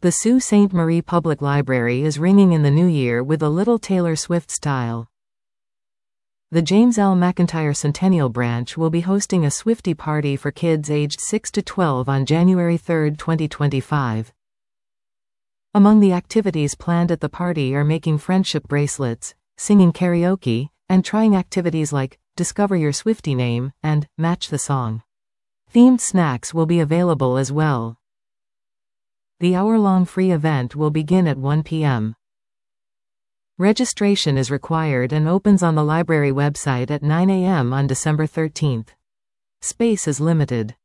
The Sault Ste. Marie Public Library is ringing in the new year with a little Taylor Swift style. The James L. McIntyre Centennial Branch will be hosting a Swiftie party for kids aged 6 to 12 on January 3, 2025. Among the activities planned at the party are making friendship bracelets, singing karaoke, and trying activities like Discover Your Swiftie Name and Match the Song. Themed snacks will be available as well. The hour-long free event will begin at 1 p.m. Registration is required and opens on the library website at 9 a.m. on December 13. Space is limited.